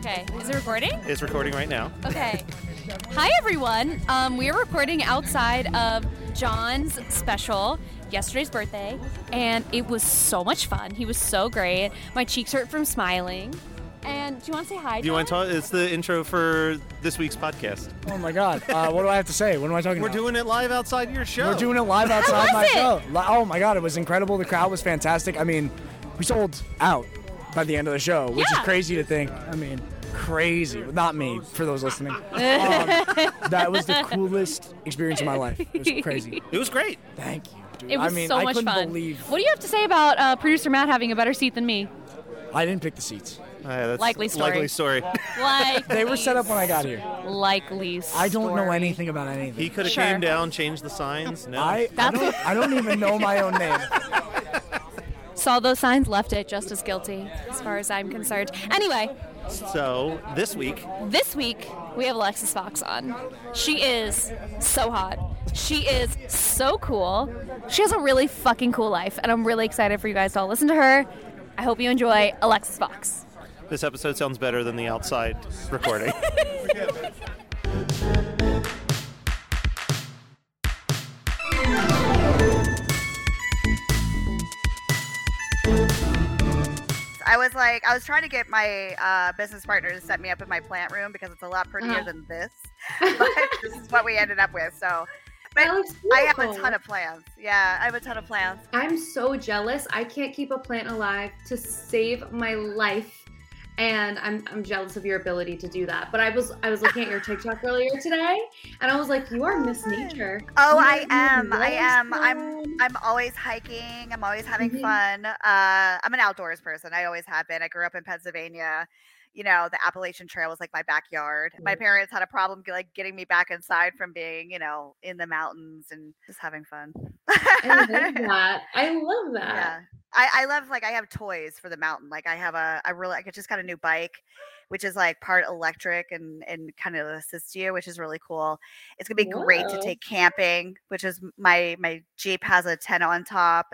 Okay, is it recording? It's recording right now. Okay. Hi, everyone. We are recording outside of John's special, yesterday's birthday, and it was so much fun. He was so great. My cheeks hurt from smiling. And do you want to say hi, John? Do you want to talk? It's the intro for this week's podcast. Oh, my God. What do I have to say? What am I talking We're about? doing it live outside your show. We're doing it live outside my it? show. Oh, my God. It was incredible. The crowd was fantastic. I mean, we sold out by the end of the show, which is Yeah. crazy to think. I mean, crazy. Not me, for those listening. That was the coolest experience of my life. It was crazy. It was great. Thank you, dude. It was I mean, so I much couldn't fun. believe What do you have to say about producer Matt having a better seat than me? I didn't pick the seats. That's Likely story. Likely story. Likely They were set up when I got here. Likely I don't know story. anything about anything. He could have Sure. came down, changed the signs. No. I don't even know my own name. Saw those signs, left it just as guilty, as far as I'm concerned. Anyway, So this week, we have Alexis Fox on. She is so hot. She is so cool. She has a really fucking cool life, and I'm really excited for you guys to all listen to her. I hope you enjoy Alexis Fox. this episode sounds better than the outside recording. I was trying to get my business partner to set me up in my plant room because it's a lot prettier than this. But this is what we ended up with. So, but That looks I have a beautiful. ton of plans. Yeah, I have a ton of plans. I'm so jealous. I can't keep a plant alive to save my life, and I'm jealous of your ability to do that. But I was looking at your TikTok earlier today, and I was like, you are Miss Nature. Oh, You I are am. I am. Yellowstone. I'm always hiking. I'm always having Mhm. fun. I'm an outdoors person. I always have been. I grew up in Pennsylvania. You know, the Appalachian Trail was like my backyard. My parents had a problem getting me back inside from being, in the mountains and just having fun. I love that. I love that. Yeah. I love I have toys for the mountain. Like I just got a new bike, which is like part electric and kind of assists you, which is really cool. It's gonna be great to Whoa. take camping, which is my Jeep has a tent on top.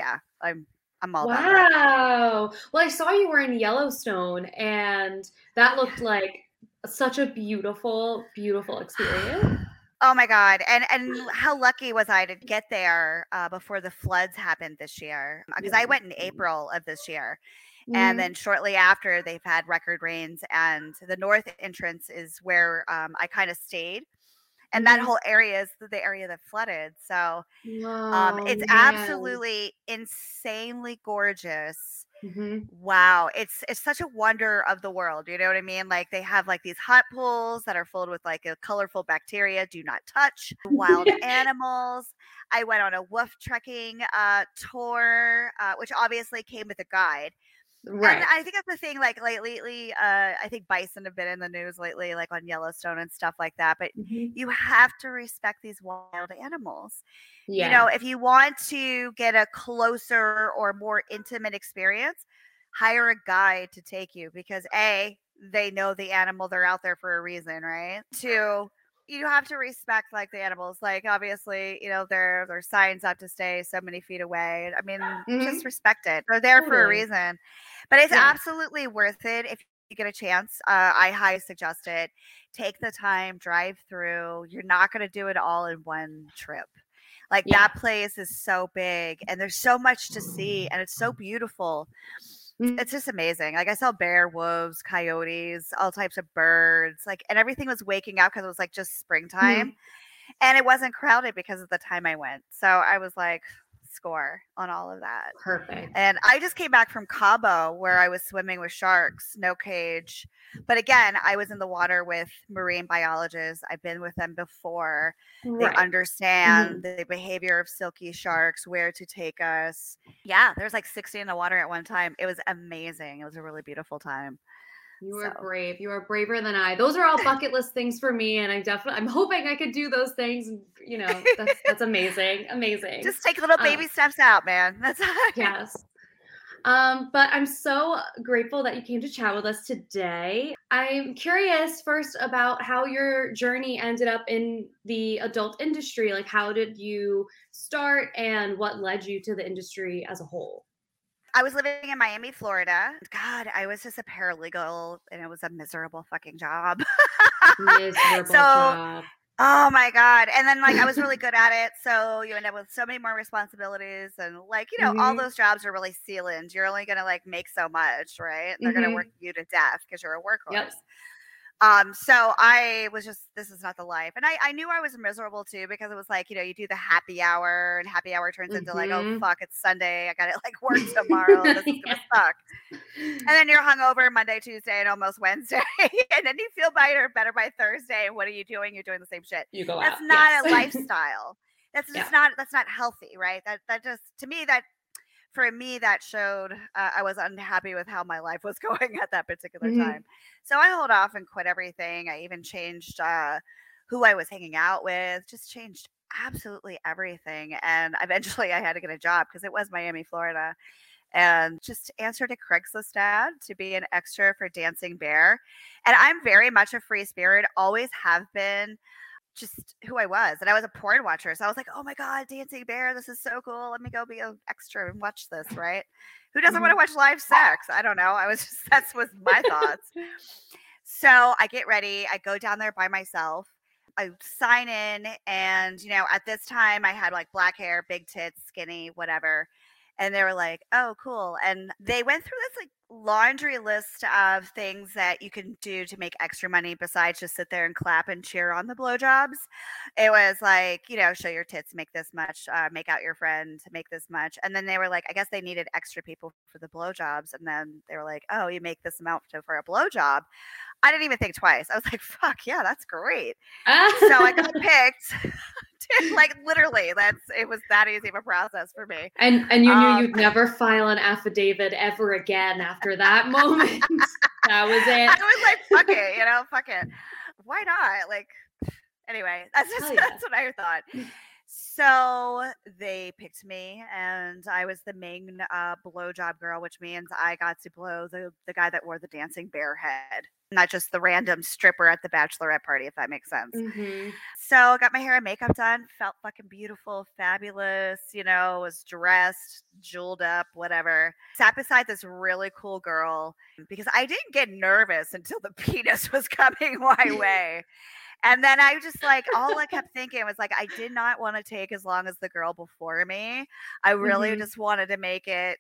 I'm all about that. Wow. Well, I saw you were in Yellowstone, and that looked like such a beautiful, beautiful experience. Oh my God. And how lucky was I to get there before the floods happened this year? Because I went in April of this year. And then shortly after, they've had record rains, and the north entrance is where I kind of stayed. And that whole area is the area that flooded. So it's absolutely insanely gorgeous. Wow, it's such a wonder of the world. You know what I mean? Like they have like these hot pools that are filled with like a colorful bacteria. Do not touch wild animals. I went on a wolf trekking tour, which obviously came with a guide. Right. And I think that's the thing. Like lately, I think bison have been in the news lately, like on Yellowstone and stuff like that. But you have to respect these wild animals. Yeah. You know, if you want to get a closer or more intimate experience, hire a guide to take you because A, they know the animal, they're out there for a reason, right? Two, you have to respect like the animals. Like obviously, there are signs up to stay so many feet away. I mean, just respect it. They're there for a Totally. reason. But it's Yeah. absolutely worth it if you get a chance. I highly suggest it. Take the time, drive through. You're not going to do it all in one trip. Like Yeah. that place is so big and there's so much to see and it's so beautiful. It's just amazing. Like I saw bear, wolves, coyotes, all types of birds, and everything was waking up because it was like just springtime and it wasn't crowded because of the time I went. So I was like, score on all of that. Perfect. And I just came back from Cabo where I was swimming with sharks, no cage. But again, I was in the water with marine biologists. I've been with them before. They Right. understand the behavior of silky sharks, where to take us. Yeah, there's like 60 in the water at one time. It was amazing. It was a really beautiful time. You are So. brave. You are braver than I. Those are all bucket list things for me, and I'm hoping I could do those things. And, that's amazing. Amazing. Just take little baby steps out, man. That's Yes. But I'm so grateful that you came to chat with us today. I'm curious first about how your journey ended up in the adult industry. Like, how did you start and what led you to the industry as a whole? I was living in Miami, Florida. God, I was just a paralegal and it was a miserable fucking job. Miserable job. Oh my God. And then like I was really good at it. So you end up with so many more responsibilities and like, you know, all those jobs are really ceilings. You're only gonna like make so much, right? And they're gonna work you to death because you're a workhorse. Yep. So I was just, this is not the life. And I knew I was miserable too, because it was like, you know, you do the happy hour and happy hour turns into like, oh fuck, it's Sunday. I gotta like work tomorrow. This is gonna suck. And then you're hungover Monday, Tuesday, and almost Wednesday. And then you feel better by Thursday. And what are you doing? You're doing the same shit. You go That's out. not a lifestyle. That's just that's not healthy, right? That just, to me, for me, that showed I was unhappy with how my life was going at that particular time. So I hold off and quit everything. I even changed who I was hanging out with, just changed absolutely everything. And eventually I had to get a job because it was Miami, Florida, and just answered a Craigslist ad to be an extra for Dancing Bear. And I'm very much a free spirit, always have been. Just who I was. And I was a porn watcher. So I was like, oh my God, Dancing Bear, this is so cool. Let me go be an extra and watch this, right? Who doesn't want to watch live sex? I don't know. That's was my thoughts. So I get ready. I go down there by myself. I sign in. And, you know, at this time I had like black hair, big tits, skinny, whatever. And they were like, oh, cool. And they went through this like laundry list of things that you can do to make extra money besides just sit there and clap and cheer on the blowjobs. It was like, you know, show your tits, make this much, make out your friend, make this much. And then they were like, I guess they needed extra people for the blowjobs. And then they were like, oh, you make this amount for a blowjob. I didn't even think twice. I was like, fuck yeah, that's great. So I got picked. Like literally, it was that easy of a process for me. And you knew you'd never file an affidavit ever again after that moment. That was it. I was like, fuck it, you know, fuck it. Why not? Like, anyway, that's what I thought. So they picked me, and I was the main blowjob girl, which means I got to blow the guy that wore the Dancing Bear head, not just the random stripper at the bachelorette party, if that makes sense. So I got my hair and makeup done, felt fucking beautiful, fabulous, you know, was dressed, jeweled up, whatever. Sat beside this really cool girl because I didn't get nervous until the penis was coming my way. And then I just like, all I kept thinking was like, I did not want to take as long as the girl before me. I really just wanted to make it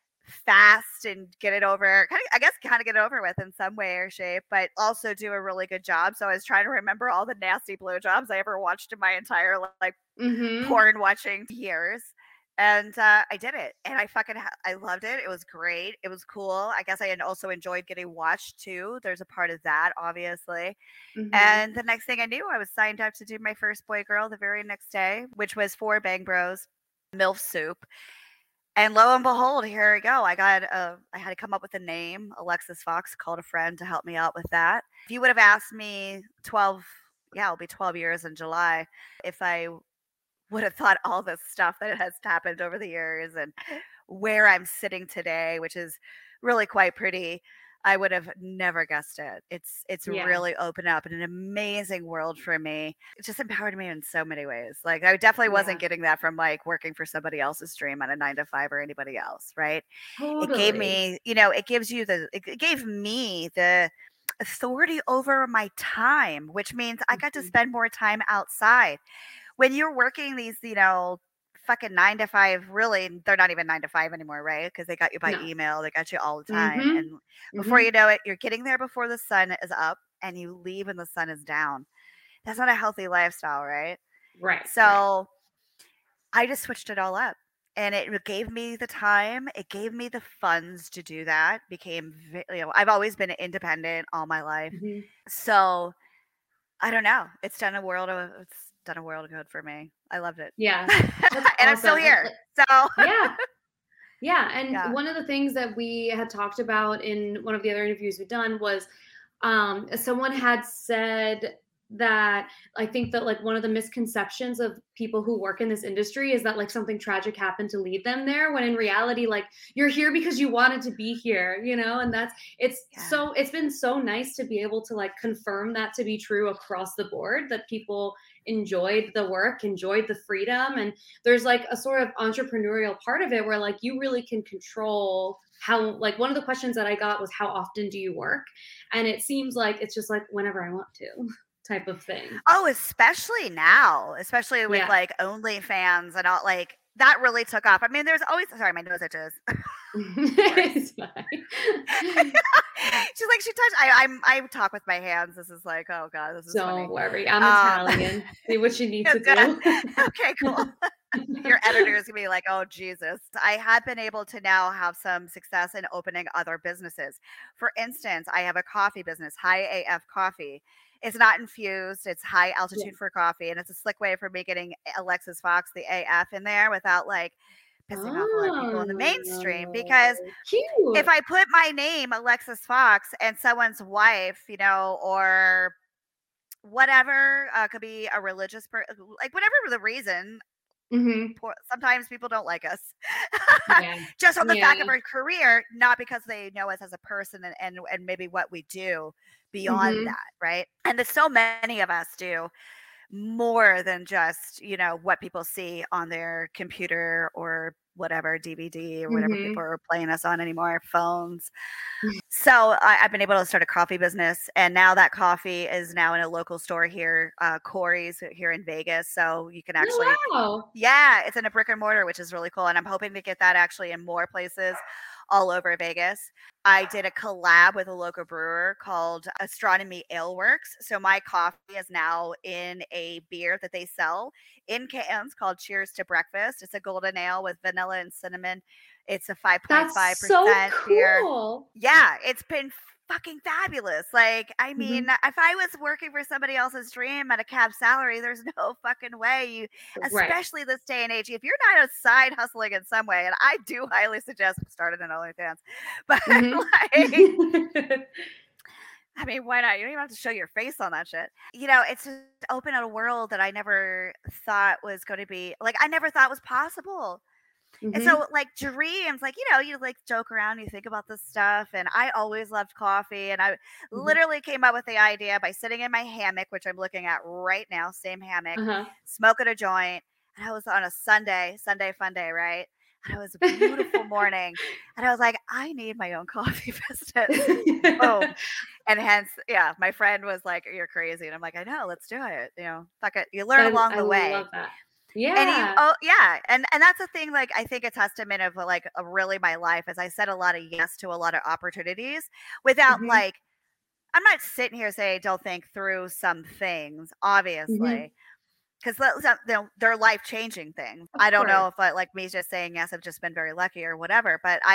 fast and get it over, kind of get it over with in some way or shape, but also do a really good job. So I was trying to remember all the nasty blowjobs I ever watched in my entire like porn watching years. And I did it, and I loved it. It was great. It was cool. I guess I also enjoyed getting watched too. There's a part of that, obviously. And the next thing I knew, I was signed up to do my first boy girl the very next day, which was for Bang Bros MILF Soup. And lo and behold, here we go. I had to come up with a name. Alexis Fox, called a friend to help me out with that. If you would have asked me it'll be 12 years in July, if I would have thought all this stuff that has happened over the years and where I'm sitting today, which is really quite pretty, I would have never guessed it. It's really opened up an amazing world for me. It just empowered me in so many ways. Like I definitely wasn't getting that from like working for somebody else's dream on a 9-to-5 or anybody else, right? Totally. It gave me, it gave me the authority over my time, which means I got to spend more time outside. When you're working these, fucking 9-to-5, really, they're not even 9-to-5 anymore, right? Because they got you by email, they got you all the time. And before you know it, you're getting there before the sun is up and you leave when the sun is down. That's not a healthy lifestyle, right? Right. So I just switched it all up. And it gave me the time. It gave me the funds to do that. I've always been independent all my life. So I don't know. It's done a world of good for me. I loved it. Yeah. And awesome. I'm still here. So yeah. And one of the things that we had talked about in one of the other interviews we've done was someone had said that I think that like one of the misconceptions of people who work in this industry is that like something tragic happened to lead them there, when in reality, like you're here because you wanted to be here, you know? And it's been so nice to be able to like confirm that to be true across the board, that people enjoyed the work, enjoyed the freedom. And there's like a sort of entrepreneurial part of it where like you really can control how, like one of the questions that I got was, how often do you work? And it seems like it's just like whenever I want to type of thing. Oh, especially now, especially with like OnlyFans and all, like that really took off. I mean, there's always, sorry, my nose itches. It's fine. She's like, she touched, I talk with my hands. This is like, oh God, this is Don't funny. worry. I'm Italian. Do what you need to do. Okay, cool. Your editor is gonna be like, oh Jesus. I have been able to now have some success in opening other businesses. For instance, I have a coffee business, High AF Coffee. It's not infused, it's high altitude for coffee, and it's a slick way for me getting Alexis Fox, the AF, in there without like pissing off a lot of people in the mainstream. Because if I put my name, Alexis Fox, and someone's wife, you know, or whatever, could be a religious person, like whatever the reason. Sometimes people don't like us just on the fact of our career, not because they know us as a person and maybe what we do beyond that, right? And there's so many of us do more than just, you know, what people see on their computer or whatever, DVD or whatever people are playing us on anymore, phones. So I've been able to start a coffee business, and now that coffee is now in a local store here, Corey's here in Vegas. So you can actually, it's in a brick and mortar, which is really cool. And I'm hoping to get that actually in more places all over Vegas. I did a collab with a local brewer called Astronomy Ale Works. So my coffee is now in a beer that they sell in cans called Cheers to Breakfast. It's a golden ale with vanilla and cinnamon. It's a 5.5% beer. Yeah, it's been fucking fabulous. Like, I mean, if I was working for somebody else's dream at a cab salary, there's no fucking way especially this day and age, if you're not a side hustling in some way, and I do highly suggest starting an OnlyFans, but like, I mean, why not? You don't even have to show your face on that shit. You know, it's just opened a world that I never thought was going to be, like, I never thought was possible. And so like dreams, like, you know, you like joke around, you think about this stuff. And I always loved coffee. And I literally came up with the idea by sitting in my hammock, which I'm looking at right now, same hammock, smoking a joint. And I was on a Sunday fun day, right? And it was a beautiful morning. And I was like, I need my own coffee business. Boom. And hence, yeah, my friend was like, you're crazy. And I'm like, I know, let's do it. You know, fuck it. You learn along the way. Love that. Yeah. And that's the thing, like, I think a testament of like really my life is I said a lot of yes to a lot of opportunities without like, I'm not sitting here saying don't think through some things, obviously, because they're life-changing things. I don't know if like me just saying yes, I've just been very lucky or whatever, but I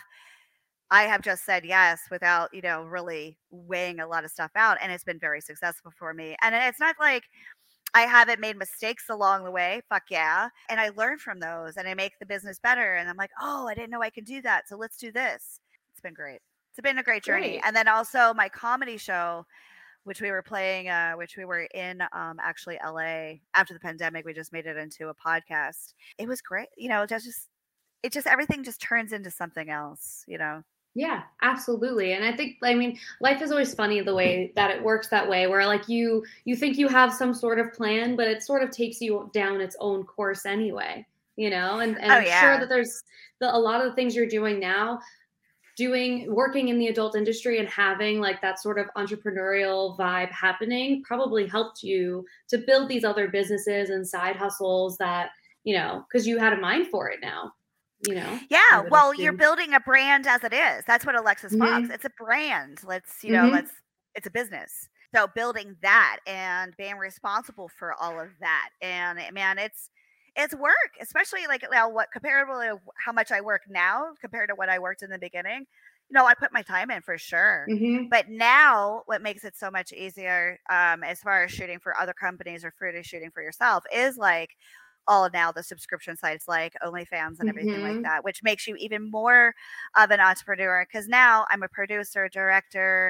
have just said yes without, you know, really weighing a lot of stuff out, and it's been very successful for me. And it's not like I haven't made mistakes along the way. Fuck yeah. And I learn from those and I make the business better. And I'm like, oh, I didn't know I could do that. So let's do this. It's been great. It's been a great journey. And then also my comedy show, which we were playing, which we were in actually LA after the pandemic. We just made it into a podcast. It was great. You know, everything just turns into something else, you know? Yeah, absolutely. And I think, I mean, life is always funny the way that it works that way, where like you think you have some sort of plan, but it sort of takes you down its own course anyway, you know? And I'm sure that there's a lot of the things you're doing now, working in the adult industry and having like that sort of entrepreneurial vibe happening probably helped you to build these other businesses and side hustles that, you know, because you had a mind for it now. You know, yeah, well, you're building a brand as it is. That's what Alexis Fox, it's a brand. It's a business. So building that and being responsible for all of that. And man, it's work, especially like now comparable to how much I work now compared to what I worked in the beginning. You know, I put my time in for sure. But now what makes it so much easier as far as shooting for other companies or shooting for yourself is like now the subscription sites like OnlyFans and everything like that, which makes you even more of an entrepreneur. Because now I'm a producer, director,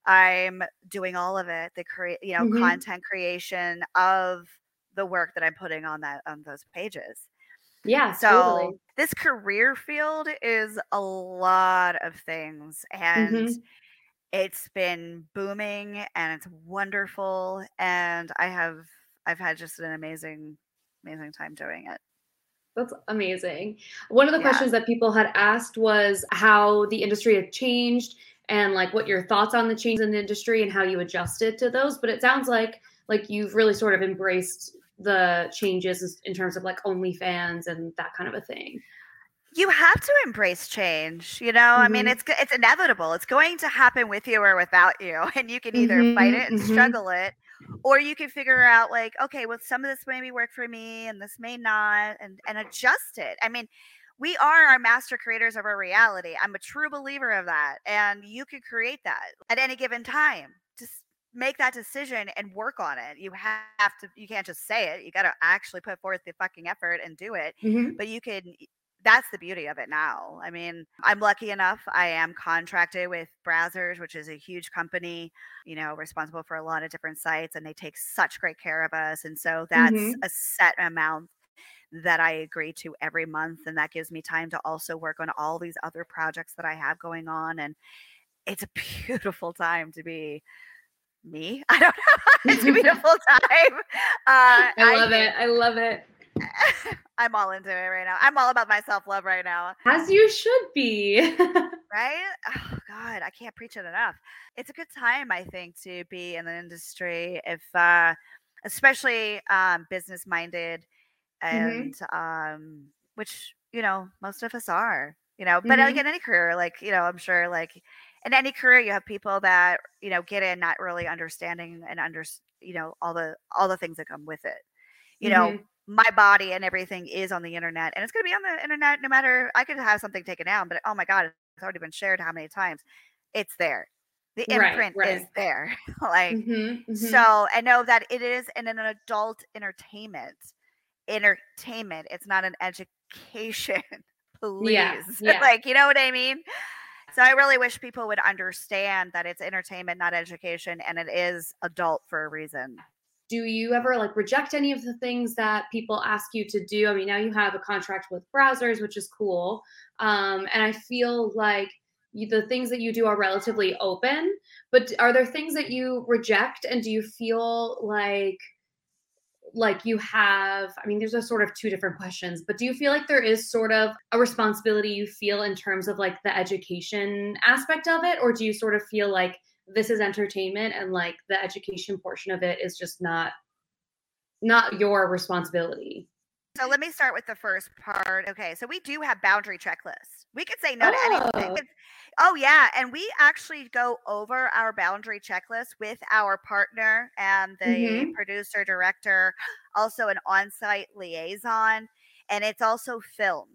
I'm doing all of it, the Mhm. content creation of the work that I'm putting on those pages. Yeah, So totally. this career field is a lot of things, and Mhm. it's been booming and it's wonderful, and I've had just an amazing time doing it. That's amazing. One of the Yeah. questions that people had asked was how the industry had changed and like what your thoughts on the changes in the industry and how you adjusted to those. But it sounds like you've really sort of embraced the changes in terms of like OnlyFans and that kind of a thing. You have to embrace change, I mean, Mhm. it's inevitable. It's going to happen with you or without you, and you can either fight Mhm. it and Mhm. struggle it, or you can figure out like, okay, well, some of this maybe work for me and this may not, and adjust it. I mean, we are our master creators of our reality. I'm a true believer of that, and you can create that at any given time. Just make that decision and work on it. You can't just say it. You got to actually put forth the fucking effort and do it. Mhm. But you can that's the beauty of it now. I mean, I'm lucky enough. I am contracted with Brazzers, which is a huge company, responsible for a lot of different sites, and they take such great care of us. And so that's Mhm. a set amount that I agree to every month. And that gives me time to also work on all these other projects that I have going on. And it's a beautiful time to be me. I don't know. It's a beautiful time. I I love it. think I love it. I'm all into it right now. I'm all about my self love right now. As you should be. Right? Oh God, I can't preach it enough. It's a good time, I think, to be in the industry if especially business minded and Mhm. which, most of us are, but like Mhm. in any career, like, I'm sure like in any career you have people that, get in not really understanding and all the things that come with it. You know, Mhm. my body and everything is on the internet, and it's going to be on the internet no matter. I could have something taken down, but oh my god, it's already been shared how many times. It's there. The Right, imprint is right. there. Like, Mhm. Mhm. so I know that it is in an adult entertainment. It's not an education. Yeah, Please. yeah. Like, you know what I mean? So I really wish people would understand that it's entertainment, not education, and it is adult for a reason. Do you ever like reject any of the things that people ask you to do? I mean, now you have a contract with Browsers, which is cool. And I feel like the things that you do are relatively open, but are there things that you reject? And do you feel like you have, I mean, there's a sort of two different questions, but do you feel like there is sort of a responsibility you feel in terms of like the education aspect of it? Or do you sort of feel like this is entertainment and like the education portion of it is just not your responsibility? So let me start with the first part. Okay, so we do have boundary checklists. We could say no to anything. Oh. Oh yeah, and we actually go over our boundary checklist with our partner and the Mhm. producer director, also an on-site liaison, and it's also filmed.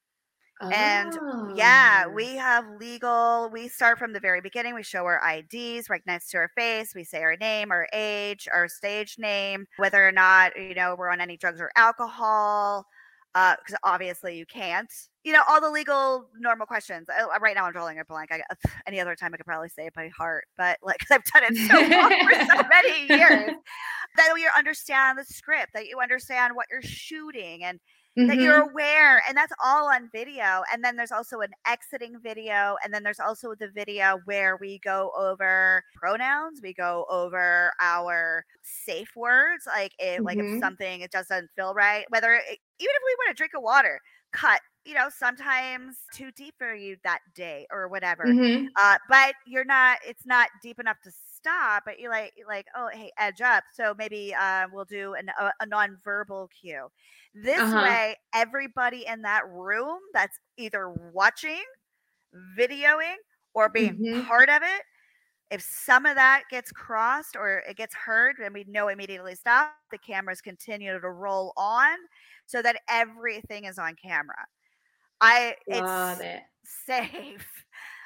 And yeah, Oh. we have legal. We start from the very beginning. We show our IDs right next to our face. We say our name, our age, our stage name, whether or not, we're on any drugs or alcohol. Because obviously you can't. All the legal normal questions. Right now I'm drawing a blank. Any other time I could probably say it by heart, but like, 'cause I've done it so long for so many years, that you understand the script, that you understand what you're shooting, and that you're Mhm. aware, and that's all on video. And then there's also an exiting video, and then there's also the video where we go over pronouns, we go over our safe words, like if Mhm. something it doesn't feel right, even if we want to drink a water, cut, sometimes too deep for you that day or whatever. Mhm. But it's not deep enough to stop, but you're like, oh hey, edge up. So maybe we'll do a non-verbal cue. This Uh-huh. way, everybody in that room that's either watching, videoing, or being Mhm. part of it, if some of that gets crossed or it gets heard, then we know immediately stop. The cameras continue to roll on so that everything is on camera. Love It's it. safe.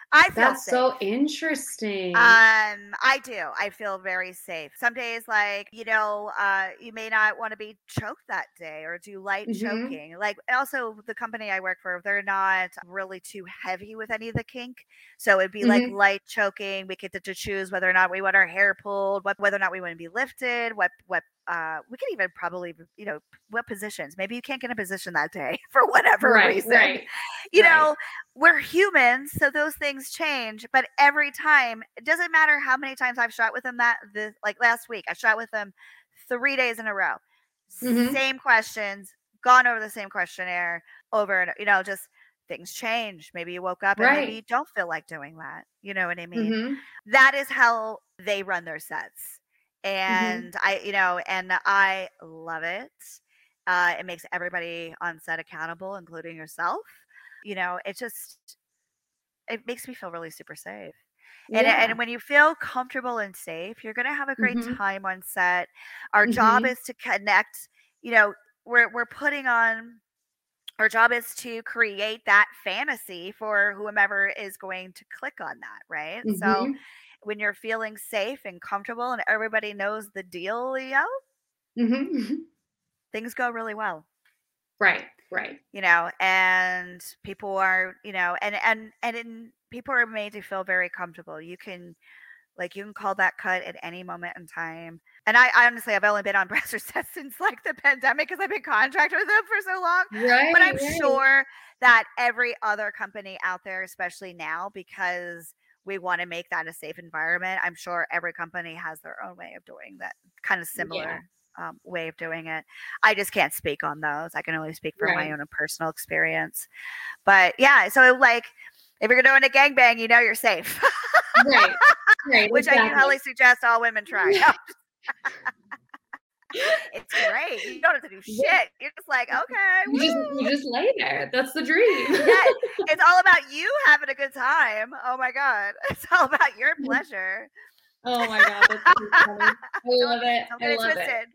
I feel That's safe. so interesting. I do. I feel very safe. Some days, like, you may not want to be choked that day or do light choking. Like, also the company I work for, they're not really too heavy with any of the kink. So it'd be like light choking. We get to choose whether or not we want our hair pulled, whether or not we want to be lifted, what we could even probably, what positions. Maybe you can't get a position that day for whatever reason. Right. You know, we're humans, so those things change. But every time, it doesn't matter how many times I've shot with them. Like last week, I shot with them 3 days in a row. Same questions, gone over the same questionnaire over and just things change. Maybe you woke up and maybe you don't feel like doing that. You know what I mean? That is how they run their sets. And I love it. It makes everybody on set accountable, including yourself. It makes me feel really super safe. And when you feel comfortable and safe, you're going to have a great time on set. Our job is to connect, we're putting on, our job is to create that fantasy for whomever is going to click on that. Right. So when you're feeling safe and comfortable and everybody knows the deal, things go really well. Right. And people are, people are made to feel very comfortable. You can call that cut at any moment in time. And I honestly, I've only been on Brazzers sets since like the pandemic because I've been contracted with them for so long. Right. But I'm sure that every other company out there, especially now, because we want to make that a safe environment, I'm sure every company has their own way of doing that, kind of similar way of doing it. I just can't speak on those. I can only speak from my own personal experience. But yeah, so like if you're doing a gangbang, you're safe. Right. Which I can highly suggest all women try. It's great. You don't have to do shit. You're just like, okay. You just lay there. That's the dream. It's all about you having a good time. Oh my God. It's all about your pleasure. Oh my God. That's so funny. I love it. I love it.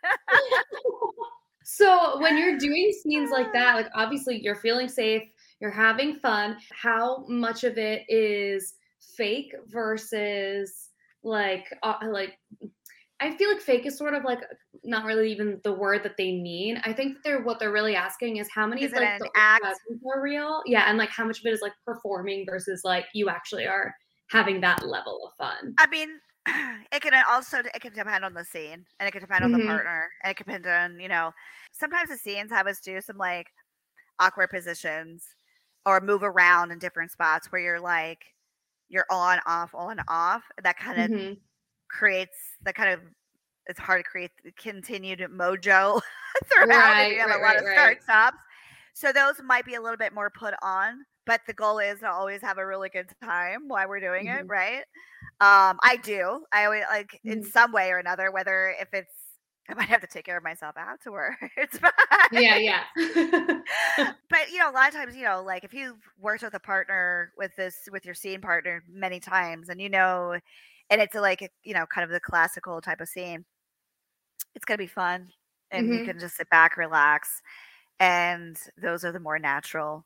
So when you're doing scenes like that, like obviously you're feeling safe, you're having fun. How much of it is fake versus like I feel like fake is sort of like not really even the word that they mean. I think that what they're really asking is how many is like it an the act are real. Yeah, and like how much of it is like performing versus like you actually are having that level of fun. I mean, it can depend on the scene, and it can depend on the partner, and it can depend on, sometimes the scenes have us do some like awkward positions or move around in different spots where you're on, off. That kind of creates it's hard to create continued mojo throughout if you have a lot of start stops. So those might be a little bit more put on, but the goal is to always have a really good time while we're doing it, right? I always like in some way or another, whether if it's, I might have to take care of myself afterwards. Yeah. But a lot of times, like if you've worked with a partner with your scene partner many times, and and it's like kind of the classical type of scene, it's gonna be fun, and you can just sit back, relax, and those are the more natural,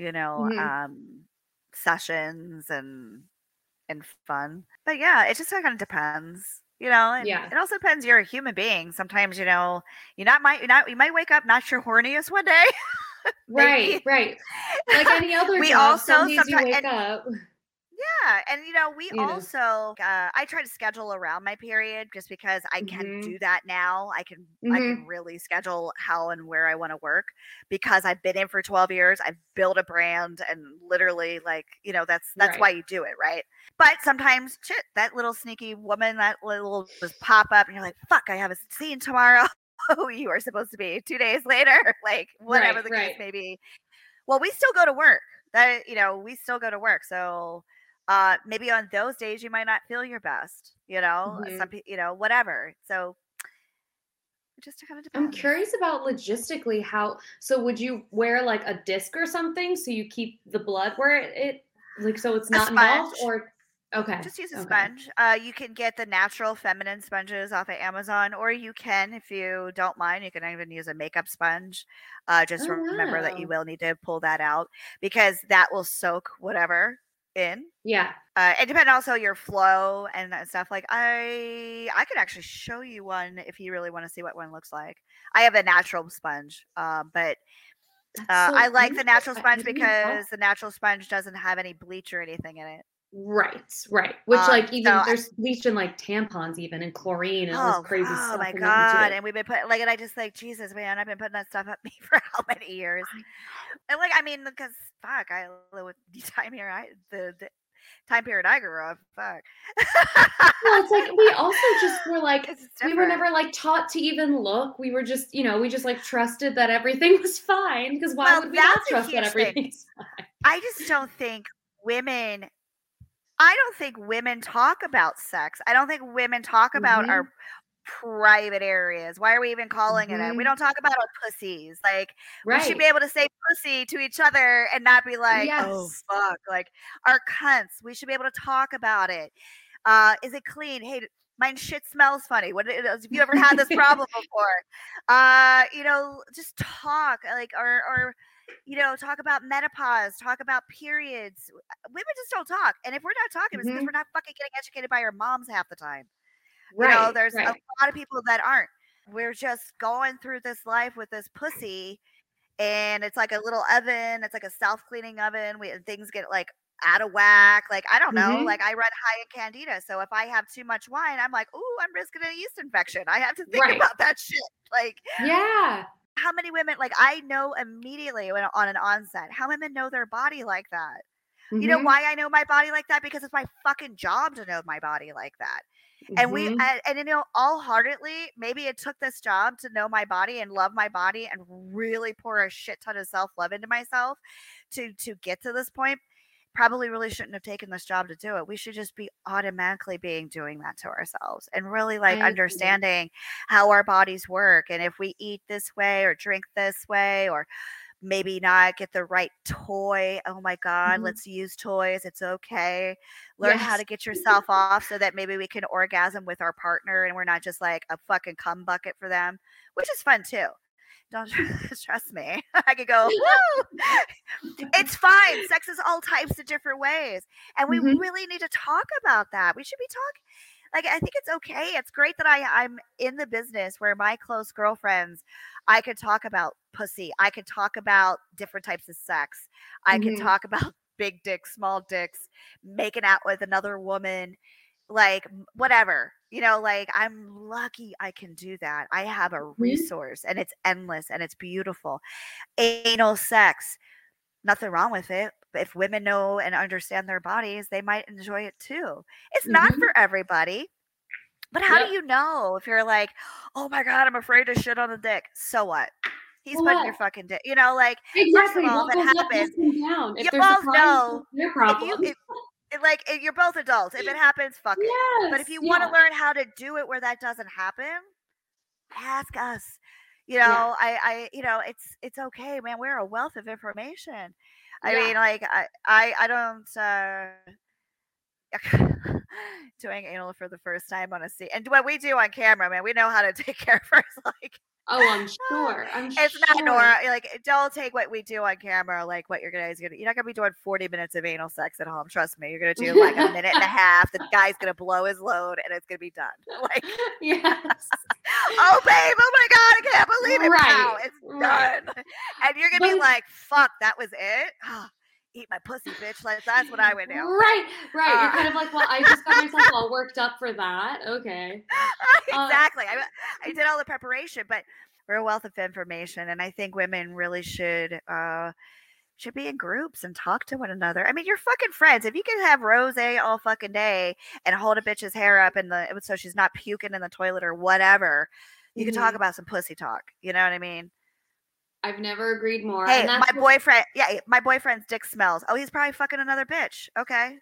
sessions and fun. But yeah, it just kind of depends. And it also depends. You're a human being. Sometimes, you might wake up not your horniest one day. Right. Like any other we job, also some days you sometimes wake up. Yeah, and we also I try to schedule around my period just because I can do that now. I can really schedule how and where I want to work because I've been in for 12 years. I've built a brand, and literally that's why you do it, right? But sometimes that little sneaky woman, that little just pop up and you're like, fuck, I have a scene tomorrow. You are supposed to be 2 days later, like whatever the case may be. Well, we still go to work. We still go to work. So maybe on those days you might not feel your best, some people, whatever. So it just kind of depends. I'm curious about logistically so would you wear like a disc or something so you keep the blood where it like so it's not involved, or okay, just use a sponge. You can get the natural feminine sponges off of Amazon, or you can, if you don't mind, you can even use a makeup sponge. Just remember that you will need to pull that out because that will soak whatever in. Yeah. It depends also your flow and stuff. Like I could actually show you one if you really want to see what one looks like. I have a natural sponge, but I like the natural sponge because the natural sponge doesn't have any bleach or anything in it. Right. Which like even so there's bleach in like tampons even and chlorine and all this crazy stuff. Oh my in god! that too. And we've been putting like, and I just like Jesus, man, I've been putting that stuff up me for how many years? And like, I mean, because fuck, I live with the time here. The time period I grew up. Fuck. Well, it's like we also just were like It's we were different. never like taught to even look. We were just we just like trusted that everything was fine because why Well, would we not that's a trust that huge thing. everything's fine? I just don't think women. I don't think women talk about sex. I don't think women talk about our private areas. Why are we even calling it that? We don't talk about our pussies. Like we should be Right. able to say pussy to each other and not be like, oh Yes. fuck. Like our cunts. We should be able to talk about it. Is it clean? Hey, my shit smells funny. Have you ever had this problem before? Just talk like or talk about menopause, talk about periods. Women just don't talk. And if we're not talking, it's because we're not fucking getting educated by our moms half the time. Right. There's a Right. lot of people that aren't. We're just going through this life with this pussy, and it's like a little oven. It's like a self-cleaning oven. Things get like out of whack. Like I don't know. Like I run high in candida, so if I have too much wine, I'm like, ooh, I'm risking a yeast infection. I have to think Right. about that shit. Like Yeah. how many women? Like I know immediately when on an onset how women know their body like that. You know why I know my body like that? Because it's my fucking job to know my body like that. And all heartedly, maybe it took this job to know my body and love my body and really pour a shit ton of self-love into myself to get to this point. Probably really shouldn't have taken this job to do it. We should just be automatically doing that to ourselves and really like understanding how our bodies work. And if we eat this way or drink this way or maybe not get the right toy. Oh my God, let's use toys. It's okay. Learn how to get yourself off so that maybe we can orgasm with our partner and we're not just like a fucking cum bucket for them, which is fun too. Don't trust me. I could go, woo! It's fine. Sex is all types of different ways. And we really need to talk about that. We should be talking. Like, I think it's okay. It's great that I'm in the business where my close girlfriends, I could talk about pussy. I could talk about different types of sex. I could talk about big dicks, small dicks, making out with another woman, like whatever. Like I'm lucky I can do that. I have a resource and it's endless and it's beautiful. Anal sex, nothing wrong with it. If women know and understand their bodies, they might enjoy it too. It's not for everybody. But how do you know if you're like, oh my God, I'm afraid to shit on the dick? So what? He's putting your fucking dick, like Exactly. first of all, What if it goes up happens, must come down. If you they're both surprised, know it's their problem. you're both adults. If it happens, fuck it. But if you want to learn how to do it where that doesn't happen, ask us. It's okay, man. We're a wealth of information. I mean, like I don't doing anal for the first time on a seat. And what we do on camera, man, we know how to take care of ours. Like, oh, I'm sure. It's not Nora. Like, don't take what we do on camera. Like, what you're not gonna be doing 40 minutes of anal sex at home. Trust me, you're gonna do like a minute and a half. The guy's gonna blow his load, and it's gonna be done. Like, yes. Oh, babe! Oh my God! I can't believe it! Now it's done. And you're gonna be like, "Fuck, that was it." Eat my pussy, bitch. Like, that's what I would do. Right. You're kind of like, well, I just got myself all worked up for that. Okay. Exactly. I did all the preparation, but we're a wealth of information, and I think women really should be in groups and talk to one another. I mean, you're fucking friends. If you can have rosé all fucking day and hold a bitch's hair up so she's not puking in the toilet or whatever, you can talk about some pussy talk. You know what I mean? I've never agreed more. Hey, my boyfriend's dick smells. Oh, he's probably fucking another bitch. Okay.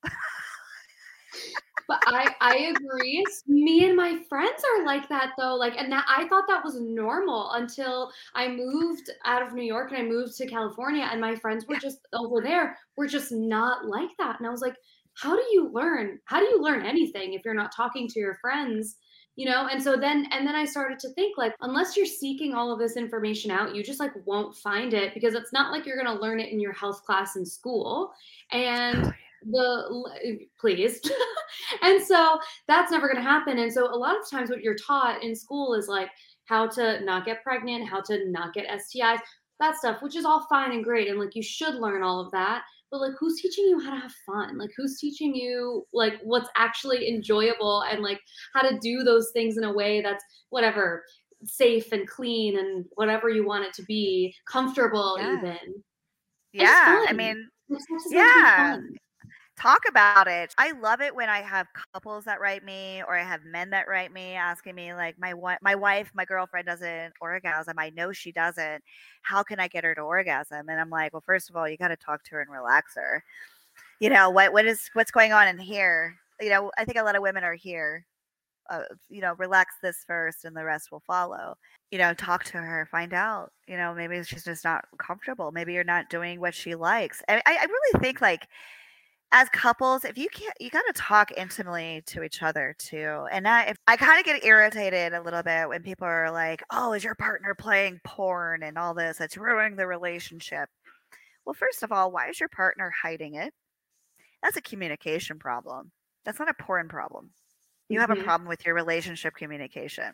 But I agree. Me and my friends are like that though. Like, and that I thought that was normal until I moved out of New York and I moved to California, and my friends were just over there. We're just not like that. And I was like, how do you learn? How do you learn anything if you're not talking to your friends? And so then I started to think, like, unless you're seeking all of this information out, you just like won't find it, because it's not like you're going to learn it in your health class in school. And please. And so that's never going to happen. And so a lot of times what you're taught in school is like how to not get pregnant, how to not get STIs, that stuff, which is all fine and great. And like, you should learn all of that. But like, who's teaching you how to have fun? Like, who's teaching you like what's actually enjoyable and like how to do those things in a way that's whatever, safe and clean and whatever you want it to be, comfortable even. Yeah. I mean, yeah. Talk about it. I love it when I have couples that write me or I have men that write me asking me like my wife, my girlfriend doesn't orgasm. I know she doesn't. How can I get her to orgasm? And I'm like, well, first of all, you got to talk to her and relax her. You know, what's going on in here? You know, I think a lot of women are here. You know, relax this first and the rest will follow. You know, talk to her, find out, you know, maybe she's just not comfortable. Maybe you're not doing what she likes. I really think like, as couples, if you can't, you got to talk intimately to each other too. And if I kind of get irritated a little bit when people are like, "Oh, is your partner playing porn and all this? It's ruining the relationship." Well, first of all, why is your partner hiding it? That's a communication problem. That's not a porn problem. You have a problem with your relationship communication.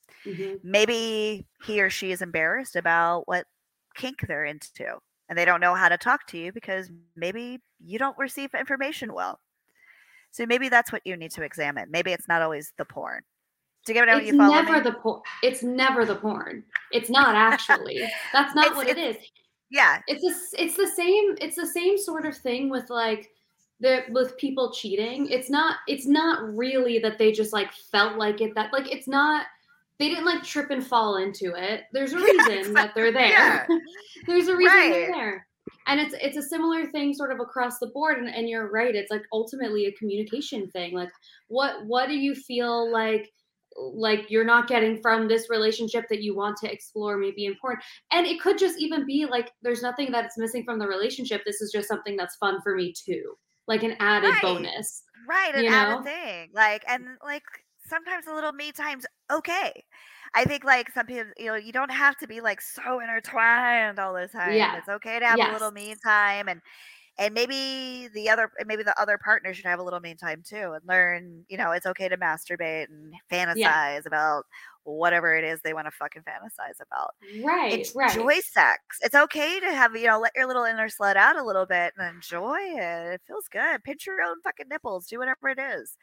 Maybe he or she is embarrassed about what kink they're into. And they don't know how to talk to you because maybe you don't receive information well. So maybe that's what you need to examine. Maybe it's not always the porn. Do you get what you follow me? It's never the porn. It's not actually. That's not what it is. Yeah. It's the same sort of thing with like with people cheating. It's not really that they just like felt like it, that like it's not. They didn't like trip and fall into it. There's a reason that they're there. Yeah. There's a reason they're there. And it's a similar thing sort of across the board. And you're right. It's like ultimately a communication thing. Like what do you feel like you're not getting from this relationship that you want to explore maybe important? And it could just even be like, there's nothing that's missing from the relationship. This is just something that's fun for me too. Like an added bonus. Right. An added thing. Like, and like, sometimes a little me time's okay. I think like some people, you know, you don't have to be like so intertwined all the time. Yeah. It's okay to have a little me time, and maybe the other partner should have a little me time too, and learn, you know, it's okay to masturbate and fantasize about whatever it is they want to fucking fantasize about. Right. Enjoy sex. It's okay to have, you know, let your little inner slut out a little bit and enjoy it. It feels good. Pinch your own fucking nipples. Do whatever it is.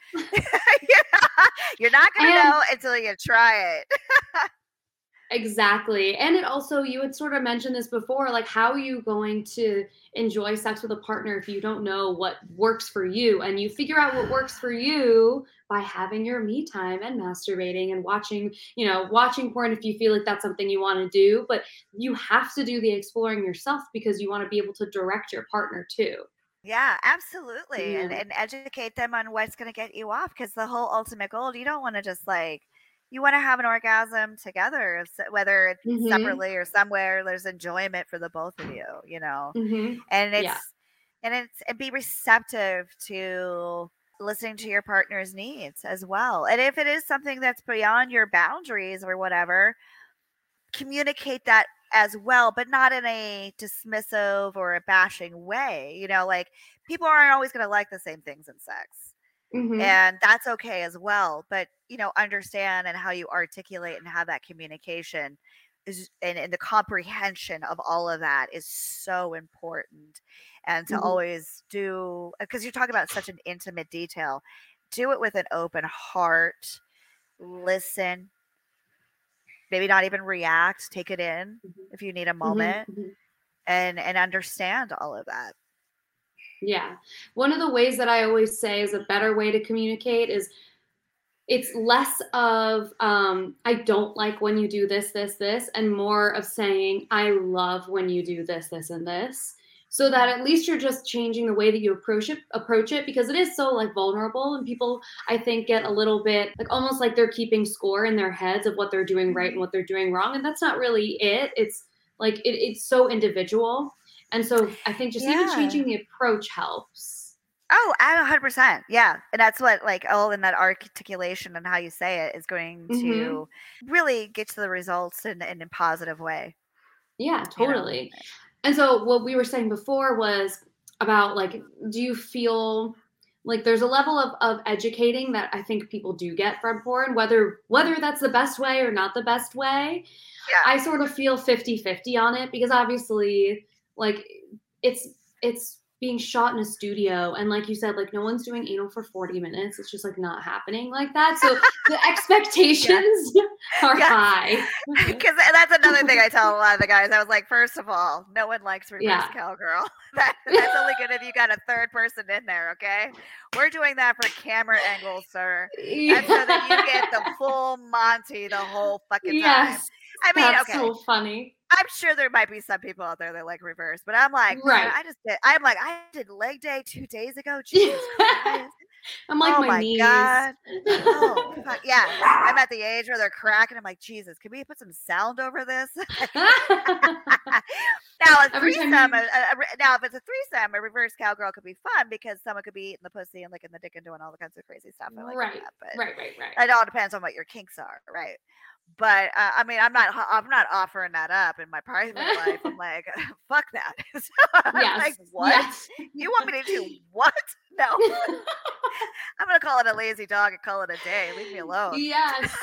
You're not going to know until you try it. Exactly. And it also, you had sort of mentioned this before, like how are you going to enjoy sex with a partner if you don't know what works for you? And you figure out what works for you by having your me time and masturbating and watching porn if you feel like that's something you want to do. But you have to do the exploring yourself because you want to be able to direct your partner too. Yeah, absolutely. And educate them on what's going to get you off, because the whole ultimate goal, you don't want to just like, you want to have an orgasm together, whether it's separately or somewhere. There's enjoyment for the both of you, you know, and be receptive to listening to your partner's needs as well. And if it is something that's beyond your boundaries or whatever, communicate that as well, but not in a dismissive or a bashing way. You know, like people aren't always going to like the same things in sex. And that's okay as well. But, you know, understand and how you articulate and have that communication is, and the comprehension of all of that is so important. And to always do, because you're talking about such an intimate detail, do it with an open heart, listen, maybe not even react, take it in if you need a moment and understand all of that. Yeah. One of the ways that I always say is a better way to communicate is it's less of, I don't like when you do this, and more of saying, I love when you do this, and this. So that at least you're just changing the way that you approach it, because it is so like vulnerable, and people, I think, get a little bit like almost like they're keeping score in their heads of what they're doing right and what they're doing wrong. And that's not really it. It's like, it's so individual. And so I think just even changing the approach helps. Oh, 100%. Yeah. And that's what like, and that articulation and how you say it is going to really get to the results in a positive way. Yeah, totally. You know? And so what we were saying before was about like, do you feel like there's a level of educating that I think people do get from porn, whether that's the best way or not the best way. Yeah. I sort of feel 50-50 on it because obviously like it's being shot in a studio and like you said, like no one's doing anal for 40 minutes. It's just like not happening like that. So the expectations are high. Because that's another thing I tell a lot of the guys. I was like, first of all, no one likes reverse cowgirl. That's only good if you got a third person in there, okay? We're doing that for camera angles, sir. And so that you get the full Monty the whole fucking time. I mean, that's so funny. I'm sure there might be some people out there that like reverse, but I'm like, man, I did leg day 2 days ago. Jesus Christ. I'm like, oh my knees. God. Oh, fuck. Yeah. I'm at the age where they're cracking. I'm like, Jesus, can we put some sound over this? Now, a threesome, now, if it's a threesome, a reverse cowgirl could be fun because someone could be eating the pussy and licking the dick and doing all the kinds of crazy stuff. I like that, but right. It all depends on what your kinks are, right? But I mean, I'm not offering that up in my private life. I'm like, fuck that. So I'm like, what? Yes. You want me to do what? No. I'm gonna call it a lazy dog and call it a day. Leave me alone. Yes.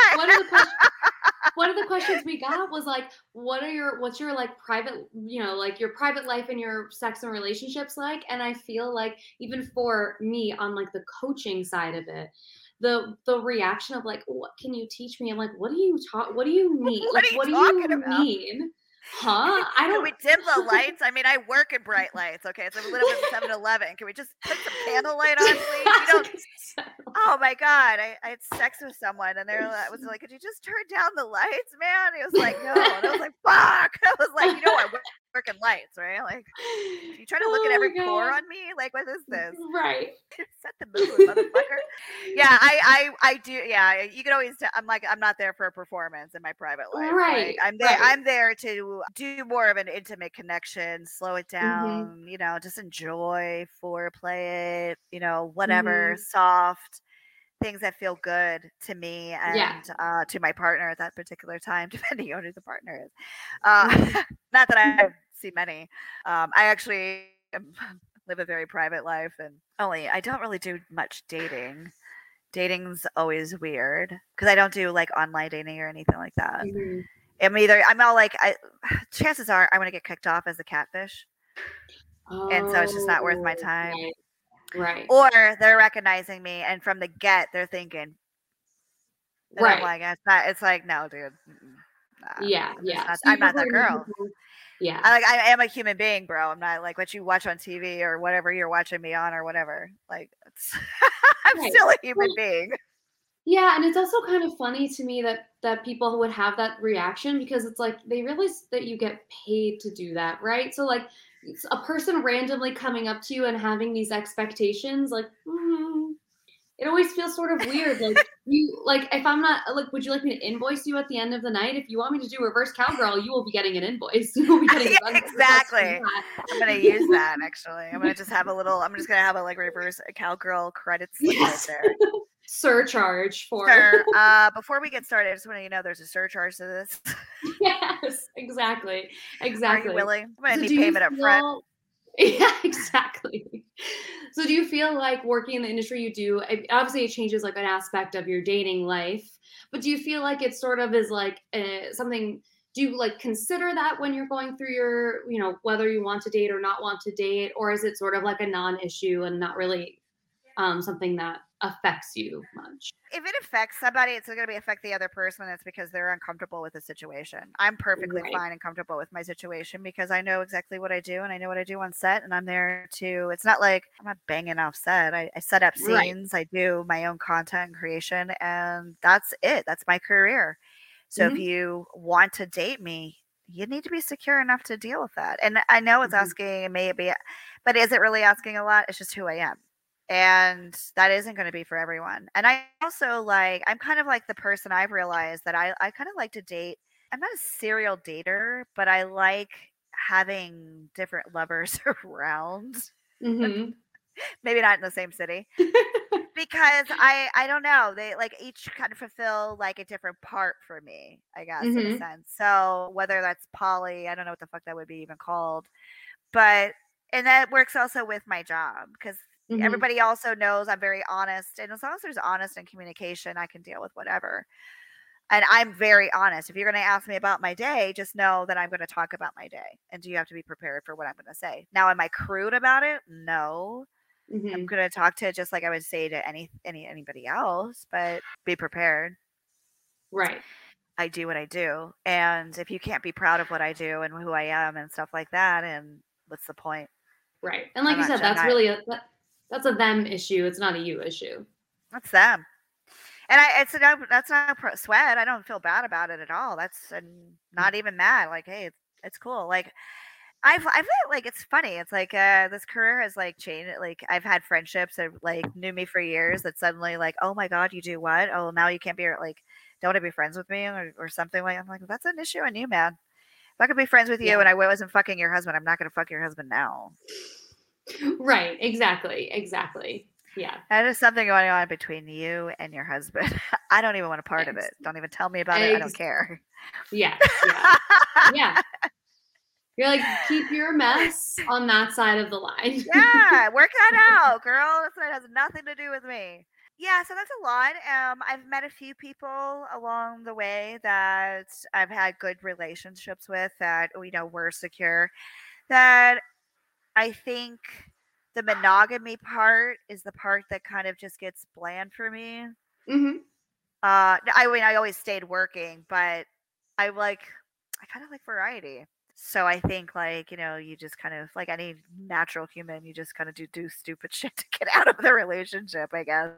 One of the questions we got was like, what's your like private, like your private life and your sex and relationships like? And I feel like even for me on like the coaching side of it, the reaction of like, what can you teach me? I'm like, what do you mean? What do you mean? Huh? Can we dim the lights? I mean, I work in bright lights. Okay, so we live in 7-Eleven. Can we just put some candlelight on, please? Oh my God, I had sex with someone, and I was like, could you just turn down the lights, man? He was like, no. And I was like, fuck. I was like, I work in lights, right? Like, you try to look at every pore on me? Like, what is this? Right. Set the mood, motherfucker. Yeah, I do. Yeah, you can always tell. I'm like, I'm not there for a performance in my private life. Right. Like, I'm there to do more of an intimate connection, slow it down, just enjoy, foreplay it, whatever, soft things that feel good to me and to my partner at that particular time, depending on who the partner is. Not that I see many. I actually live a very private life, and I don't really do much dating. Dating's always weird because I don't do like online dating or anything like that. I'm all like, chances are I'm going to get kicked off as a catfish. And so it's just not worth my time. Right. Or they're recognizing me and from the get, they're thinking. Right. I'm like, it's like, no, dude. Yeah. I'm not that girl. Yeah. I am a human being, bro. I'm not like what you watch on TV or whatever you're watching me on or whatever. Like, I'm still a human being. Yeah, and it's also kind of funny to me that people would have that reaction because it's like they realize that you get paid to do that, right? So like a person randomly coming up to you and having these expectations, like, it always feels sort of weird. Like if I'm not like, would you like me to invoice you at the end of the night? If you want me to do reverse cowgirl, you will be getting an invoice. You will be getting exactly. I'm gonna use that actually. I'm just gonna have a like reverse cowgirl credits right there. Surcharge for sure. Before we get started, I just want to there's a surcharge to this. Yes, exactly. Are you willing? I'm gonna need payment up front. Yeah, exactly. So do you feel like working in the industry you do, obviously it changes like an aspect of your dating life, but do you feel like it sort of is like something, do you like consider that when you're going through your, whether you want to date or not want to date, or is it sort of like a non-issue and not really something that affects you much? If it affects somebody, it's going to affect the other person. It's because they're uncomfortable with the situation. I'm perfectly fine and comfortable with my situation because I know exactly what I do and I know what I do on set, and I'm there to, it's not like I'm not banging off set. I set up scenes, I do my own content creation, and that's it. That's my career. So if you want to date me, you need to be secure enough to deal with that. And I know it's asking maybe, but is it really asking a lot? It's just who I am. And that isn't going to be for everyone. And I also I'm kind of like the person I've realized that I kind of like to date. I'm not a serial dater, but I like having different lovers around. Maybe not in the same city. Because I don't know. They each kind of fulfill like a different part for me, I guess, in a sense. So whether that's poly, I don't know what the fuck that would be even called. But And that works also with my job because Mhm. everybody also knows I'm very honest. And as long as there's honest and communication, I can deal with whatever. And I'm very honest. If you're going to ask me about my day, just know that I'm going to talk about my day. And do you have to be prepared for what I'm going to say? Now, am I crude about it? No. I'm Mhm. going to talk to it just like I would say to anybody else, but be prepared. Right. I do what I do. And if you can't be proud of what I do and who I am and stuff like that, and what's the point? Right. And like I'm you not, said, I'm that's not, really that's a them issue. It's not a you issue. that's them. And that's not sweat. I don't feel bad about it at all. That's not even mad. Like, hey, it's cool. Like, I feel like it's funny. It's like this career has like changed. Like I've had friendships that like knew me for years that suddenly like, oh my god, you do what? Oh, now you can't be like, don't want to be friends with me or something like. I'm like, that's an issue on you, man. If I could be friends with you Yeah. and I wasn't fucking your husband, I'm not gonna fuck your husband now. Right. Exactly. Yeah. That is something going on between you and your husband. I don't even want a part of it. Don't even tell me about it. I don't care. Yeah. Yeah. You're like, keep your mess on that side of the line. Yeah, work that out, girl. That has nothing to do with me. Yeah, so that's a lot. I've met a few people along the way that I've had good relationships with that were secure. That I think the monogamy part is the part that kind of just gets bland for me. Mm-hmm. I mean, I always stayed working, but I kind of like variety. So I think you just kind of like any natural human, you just kind of do stupid shit to get out of the relationship, I guess.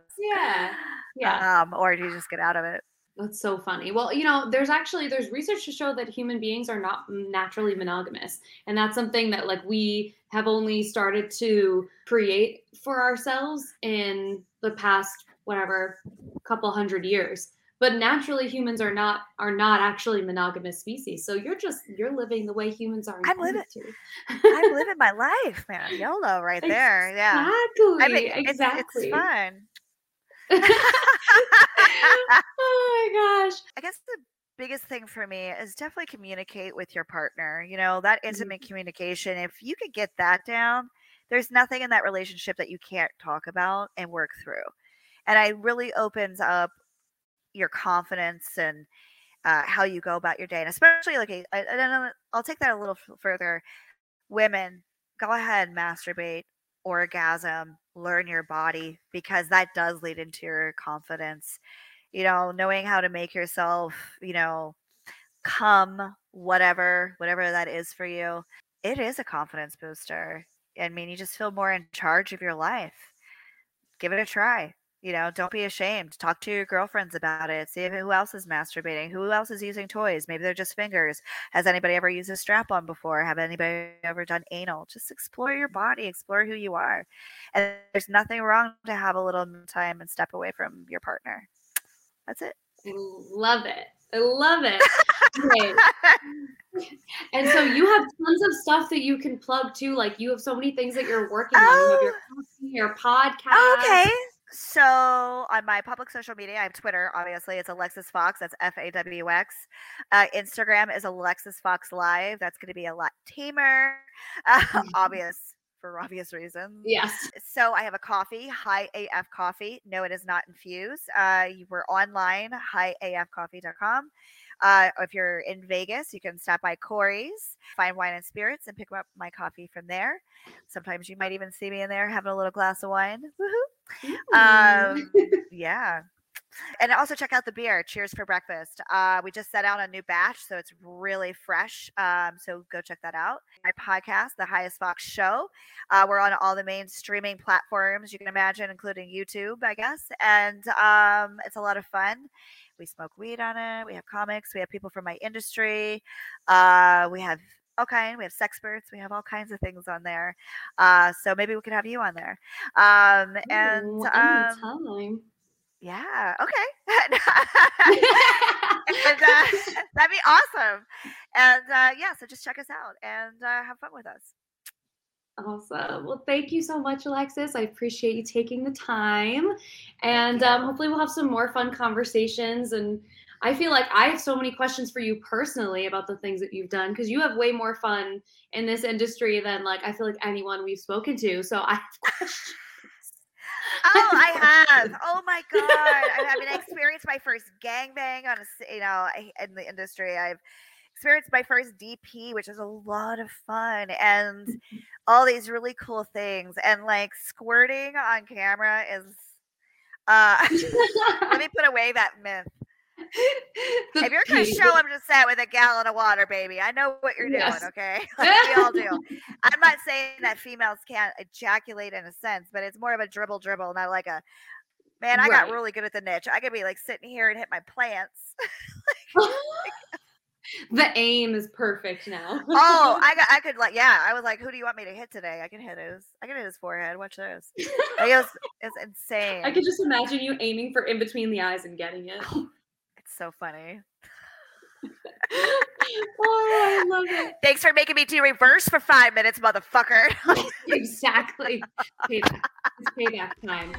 Yeah. Or do you just get out of it? That's so funny. Well, there's research to show that human beings are not naturally monogamous. And that's something that like we have only started to create for ourselves in the past, whatever, couple hundred years. But naturally humans are not actually monogamous species. So you're living the way humans are intended to. I'm living my life, man. YOLO right there. Yeah. Exactly. It's fun. Oh my gosh. I guess the biggest thing for me is definitely communicate with your partner. That intimate communication. If you could get that down, there's nothing in that relationship that you can't talk about and work through. And it really opens up your confidence and how you go about your day. And especially I'll take that a little further. Women, go ahead, masturbate, orgasm, learn your body, because that does lead into your confidence. Knowing how to make yourself, come, whatever that is for you. It is a confidence booster. I mean, you just feel more in charge of your life. Give it a try. Don't be ashamed. Talk to your girlfriends about it. See who else is masturbating, who else is using toys. Maybe they're just fingers. Has anybody ever used a strap-on before? Have anybody ever done anal? Just explore your body, explore who you are. And there's nothing wrong to have a little time and step away from your partner. That's it. I love it. Great. And so you have tons of stuff that you can plug too. Like you have so many things that you're working on. You have your podcast. Okay. So on my public social media, I have Twitter, obviously. It's Alexis Fox. That's FAWX. Instagram is Alexis Fox Live. That's going to be a lot tamer. For obvious reasons. Yes. So I have a coffee, High AF Coffee. No, it is not infused. We're online, highafcoffee.com. If you're in Vegas, you can stop by Corey's Fine Wine and Spirits and pick up my coffee from there. Sometimes you might even see me in there having a little glass of wine. Woohoo! Yeah. And also check out the beer. Cheers for breakfast. We just set out a new batch, so it's really fresh. So go check that out. My podcast, The Highest Fox Show. We're on all the main streaming platforms you can imagine, including YouTube, I guess. And it's a lot of fun. We smoke weed on it. We have comics. We have people from my industry. We have we have sexperts. We have all kinds of things on there. So maybe we could have you on there. Anytime. Yeah. Okay. And, that'd be awesome. And so just check us out and have fun with us. Awesome. Well, thank you so much, Alexis. I appreciate you taking the time. And hopefully we'll have some more fun conversations. And I feel like I have so many questions for you personally about the things that you've done because you have way more fun in this industry than like I feel like anyone we've spoken to. So I have questions. Oh, I have. Oh my god! I experienced my first gangbang on in the industry. I've experienced my first DP, which is a lot of fun, and all these really cool things. And like squirting on camera is. Let me put away that myth. If you're going to show up to set with a gallon of water, baby, I know what you're doing, okay? Like we all do. I'm not saying that females can't ejaculate in a sense, but it's more of a dribble, not like a, man, I got really good at the niche. I could be like sitting here and hit my plants. The aim is perfect now. Oh, I could like, yeah. I was like, who do you want me to hit today? I can hit his forehead. Watch this. It's insane. I could just imagine you aiming for in between the eyes and getting it. It's so funny. Oh, I love it. Thanks for making me do reverse for 5 minutes, motherfucker. Exactly. Payback. It's payback time.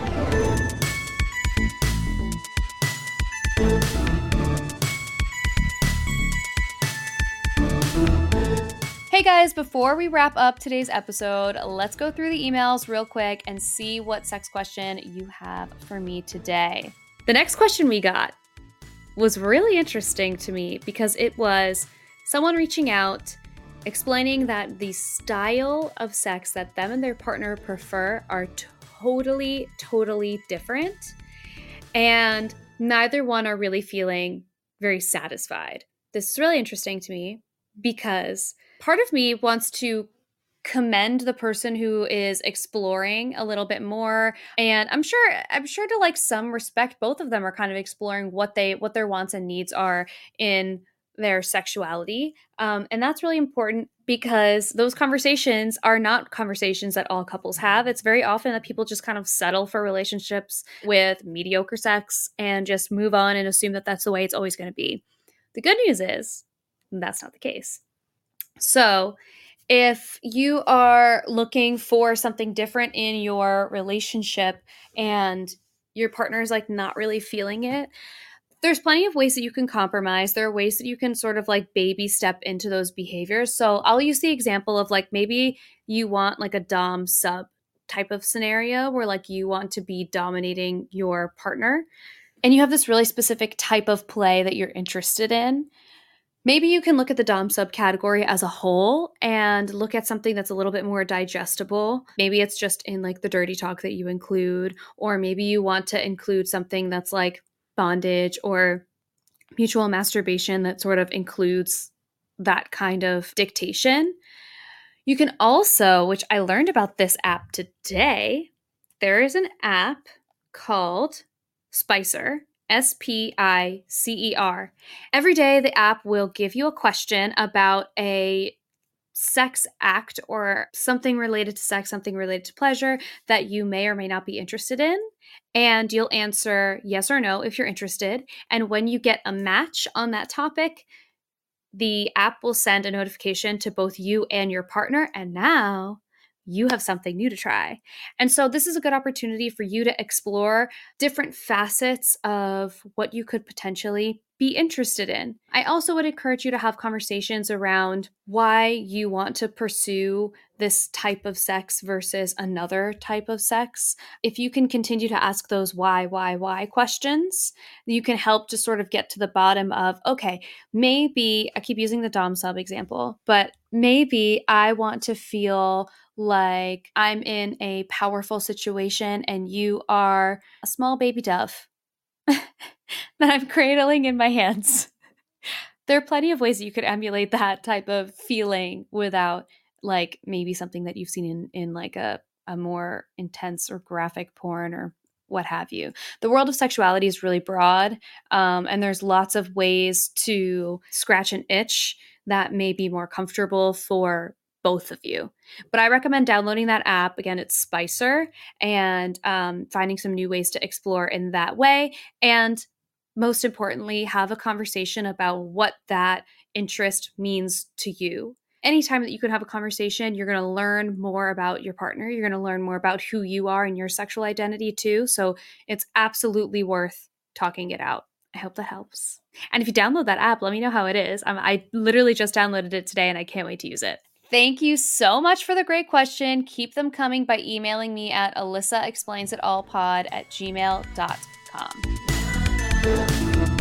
Hey guys, before we wrap up today's episode, let's go through the emails real quick and see what sex question you have for me today. The next question we got was really interesting to me because it was someone reaching out explaining that the style of sex that them and their partner prefer are totally different, and neither one are really feeling very satisfied. This is really interesting to me because part of me wants to commend the person who is exploring a little bit more, and I'm sure to like some respect both of them are kind of exploring what their wants and needs are in their sexuality, and that's really important because those conversations are not conversations that all couples have. It's very often that people just kind of settle for relationships with mediocre sex and just move on and assume that that's the way it's always going to be. The good news is that's not the case. So if you are looking for something different in your relationship and your partner is like not really feeling it, there's plenty of ways that you can compromise. There are ways that you can sort of like baby step into those behaviors. So I'll use the example of like maybe you want like a dom sub type of scenario where like you want to be dominating your partner and you have this really specific type of play that you're interested in. Maybe you can look at the dom sub category as a whole and look at something that's a little bit more digestible. Maybe it's just in like the dirty talk that you include, or maybe you want to include something that's like bondage or mutual masturbation that sort of includes that kind of dictation. You can also, which I learned about this app today, there is an app called Spicer. Spicer. Every day, the app will give you a question about a sex act or something related to sex, something related to pleasure that you may or may not be interested in. And you'll answer yes or no if you're interested. And when you get a match on that topic, the app will send a notification to both you and your partner. And now you have something new to try. And so this is a good opportunity for you to explore different facets of what you could potentially be interested in. I also would encourage you to have conversations around why you want to pursue this type of sex versus another type of sex. If you can continue to ask those why questions, you can help to sort of get to the bottom of, okay, maybe, I keep using the dom sub example, but maybe I want to feel like I'm in a powerful situation and you are a small baby dove that I'm cradling in my hands. There are plenty of ways that you could emulate that type of feeling without like maybe something that you've seen in like a more intense or graphic porn or what have you. The world of sexuality is really broad, and there's lots of ways to scratch an itch that may be more comfortable for both of you. But I recommend downloading that app. Again, it's Spicer, and finding some new ways to explore in that way. And most importantly, have a conversation about what that interest means to you. Anytime that you can have a conversation, you're going to learn more about your partner. You're going to learn more about who you are and your sexual identity too. So it's absolutely worth talking it out. I hope that helps. And if you download that app, let me know how it is. I literally just downloaded it today and I can't wait to use it. Thank you so much for the great question. Keep them coming by emailing me at alyssaexplainsitallpod@gmail.com.